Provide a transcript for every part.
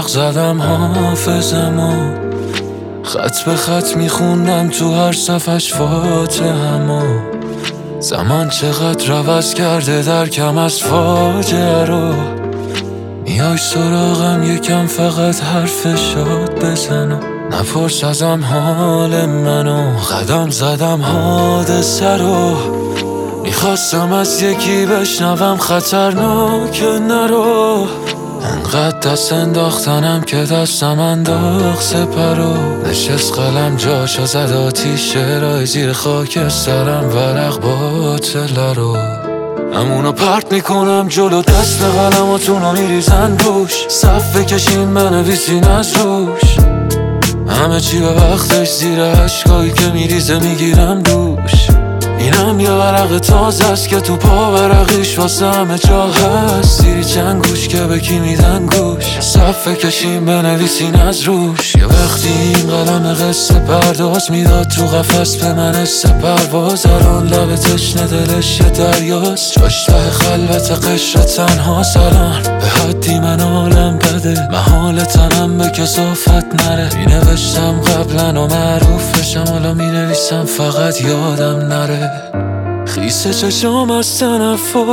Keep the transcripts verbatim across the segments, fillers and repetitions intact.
زدم حافظمو، خط به خط میخوندم تو هر صفحش فاتحه‌مو. زمان چقدر عوض کرده درکم از فاجعه رو، میای سراغم یکم فقط حرف شاد بزنم. نپرس ازم حال منو، قدم زدم حادثه رو. میخواستم از یکی بشنوم خطرناک نرو، انقدر دست انداختنم که دستم انداخت سپرو. نشست قلم جاشو زد آتیش شعرهای زیر خاک سرم، ورق باطله رو همونو پرت میکنم جلو، دست قلماتونو میریزن روش، صف بکشین بنویسین از روش. همه چی به وقتش زیر عشقایی که میریزه میگیرم دوش. اینم یه ورق تازه است که تو پا ورقیش واسه همه جا هست، زیری چند گوش که به کی میدن گوش، صفحه کشیم بنویسین از روش. یه وقتی این قلم قصه پرداز میداد تو قفس به من حس پرواز، الان لب تشنه دلش یه دریاست، جاش ته خلوت قشر تنها سران. به حدی من حالم بده، محال تنم به کثافت نره، مینوشتم قبلا و معروف بشم، حالا مینویسم فقط یادم نره. خیسه چشام از تنفر،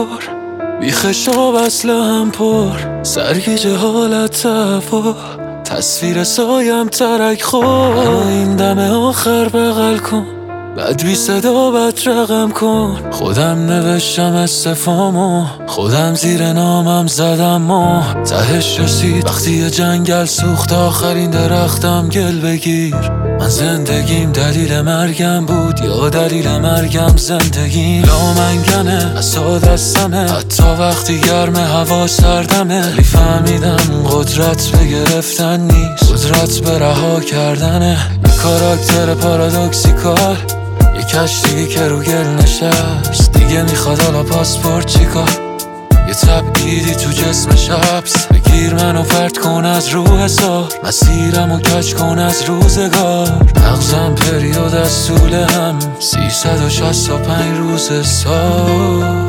بیخشاب اصل هم پر، سرگیجه حالت تفا، تصویر سایم ترک خور. این دم آخر بغل کن، بد بی صدا بد رقم کن. خودم نوشتم استفامو، خودم زیر نامم زدم و تهش رسید وقتی یه جنگل سوخت آخرین درختم گل بگیر. من زندگیم دلیل مرگم بود یا دلیل مرگم زندگیم؟ لامنگنه اصلا دستمه، حتی وقتی گرم هوا سردمه، ولی فهمیدم قدرت به گرفتن نیست، قدرت به رها کردنه. یه کاراکتر پارادوکسیکال، یه کشتی که رو گل نشست، دیگه میخواد حالا پاسپورت چیکار؟ یه تبعیدی تو جسمش حبس، بگیر منو پرت کن از رو حسار، مسیرمو کج کن از روزگار. مغزم پریود از طول هم، سیصد و شصت و پنج روز سال.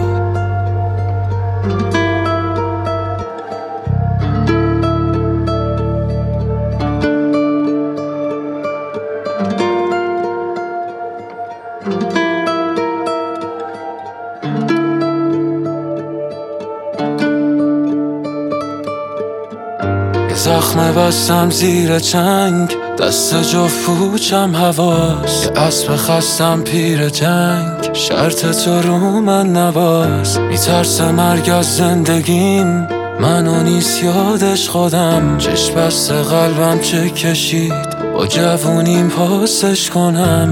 زخم بستم زیر چنگ، دست جفت پوچم حواس، یه اسب خستم پیر جنگ، شرط تو رو من نواز. میترسه مرگ از زندگیم، منو نیست یادش خودم، چشم بسته قلبم چه کشید، با جوونیم پاسش کنم.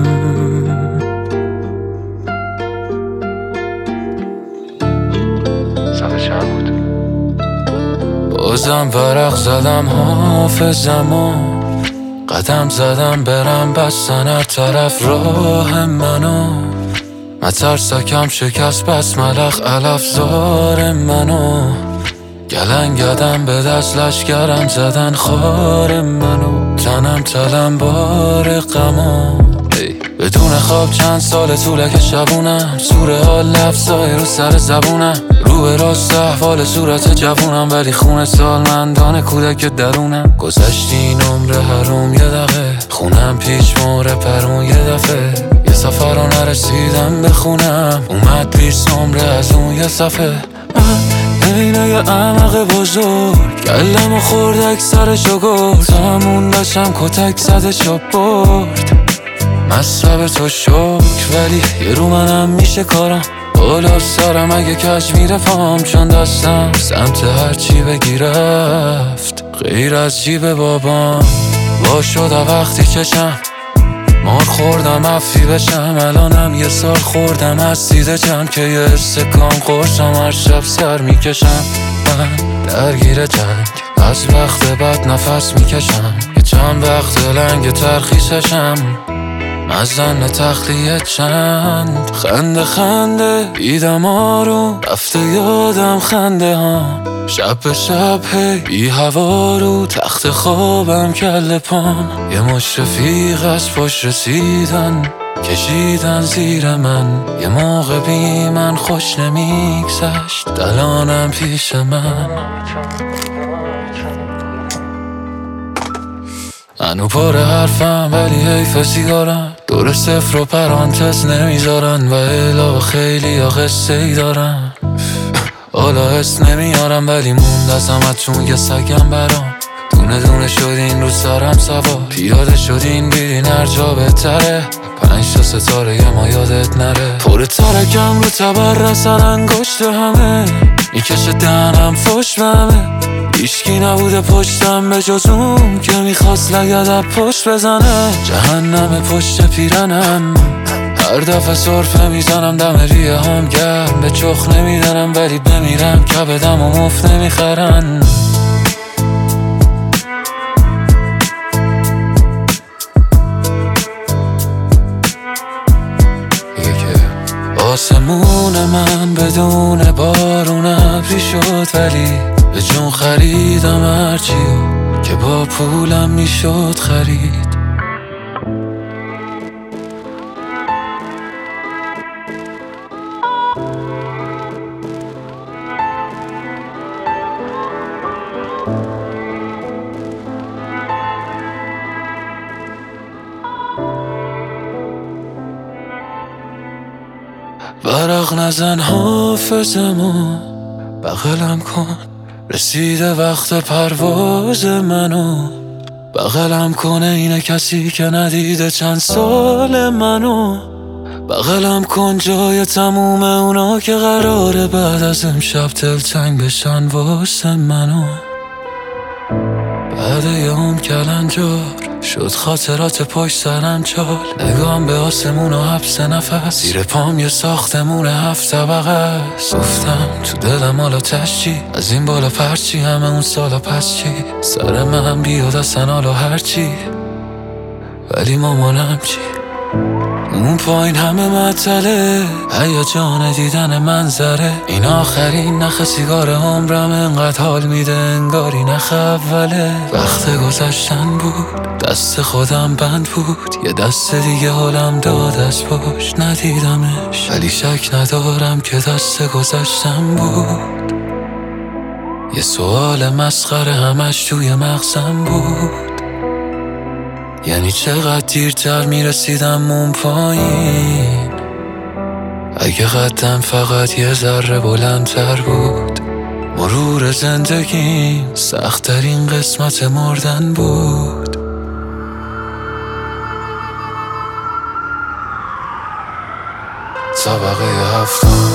بازم ورق زدم حافظمو، قدم زدم برم بستن هر طرف راه منو. مترسکم شکست بس ملخ علف زار منو، گلنگدم به دست لشکرم زدن خار منو. تنم تلم بار غمو، بدون خواب چند سال طوله که شبونم، سوره حال لفظای رو سر زبونم، رو به راست احوال صورت جوونم، ولی خون سالمندان کودک درونم. گذشتین عمر حروم یه دقیقه، خونم پیش مهر پرون یه دفعه، یه سفر رو نرسیدم بخونم، اومد بیست عمره از اون یه صفحه. من اینه یه عمق بزرگ، کلم و خورد اکثرشو گرد، همون داشتم کتک زدشو برد. مصرب تو شک ولی یه رو منم میشه کارم، بالا سرم اگه کج میره پام، چون دستم سمت هرچی بگی رفت غیر از جیب بابام. وا شده وقتی چشم مار خوردم افی بشم، الانم یه سال خوردم از دیده جمع که یه استکان قرصم هر شب سر میکشم. من درگیر جنگ از وقت بعد نفس میکشم، یه چند وقت لنگ ترخیصشم، مزن تخلیه چند خنده خنده دیدم آروم رفته یادم خنده ها، شب به شب هی بی هوا رو تخت خوابم کل پام. یه مش رفیق از پشت رسیدن کشیدن زیر من، یه موقع بی من خوش نمیگذشت دلانم پیش من. هنو پر حرفم ولی حیف سیگارم، دور صفر و پرانتز نمیذارن و الا خیلی ها قصه ای دارن. حالا حس نمیارم ولی موند از همتون یه سگم برام. دونه دونه شدین رو سرم سوار، پیاده شدین بیرین هر جا بهتره. پنج تا ستاره ما یادت نره، پر ترکم رو تبر رسن انگشت همه، میکشه دهنم فش بهمه. هیچکی نبوده پشتم به جز اون که میخواست لگدب پشت بزنه. جهنم پشت پیرنم، هر دفعه سرفه میزنم دم ریه هم گرم. به چخ نمیدنم ولی بمیرم کبدم و مفت نمیخرن. آسمون من بدون بارون ابری شد ولی به جون خریدم هرچیو که با پولم میشد خرید. ورق نزن حافظمو بغلم کن، رسیده وقت پرواز منو. بغلم کنه اینه کسی که ندیده چند سال منو. بغلم کن جای تموم اونا که قراره بعد از امشب دلتنگ بشن واسه منو. بعد یوم کلنجار شد خاطرات پشت سرم چال، نگام به آسمون و حبس نفس. زیر پام یه ساختمون هفت طبقه است، گفتم تو دلم حالا تشچی از این بالا پرچی همه اون سالا پس چی. سر من بیاد اصلا حالا هرچی ولی مامانم چی. اون پایین همه معطله، هیجان دیدن منظره. این آخرین نخ سیگار عمرم انقدر حال میده انگاری نخ اوله. وقت گذشتن بود دست خودم بند بود، یه دست دیگه حالم داد از پشت ندیدمش ولی شک ندارم که دست گذشتن بود. یه سوال مسخره همش توی مغزم بود، یعنی چقدر دیرتر میرسیدم اون پایین اگه قدم فقط یه ذره بلندتر بود. مرور زندگیم سخت‌ترین قسمت مردن بود. طبقه هفتم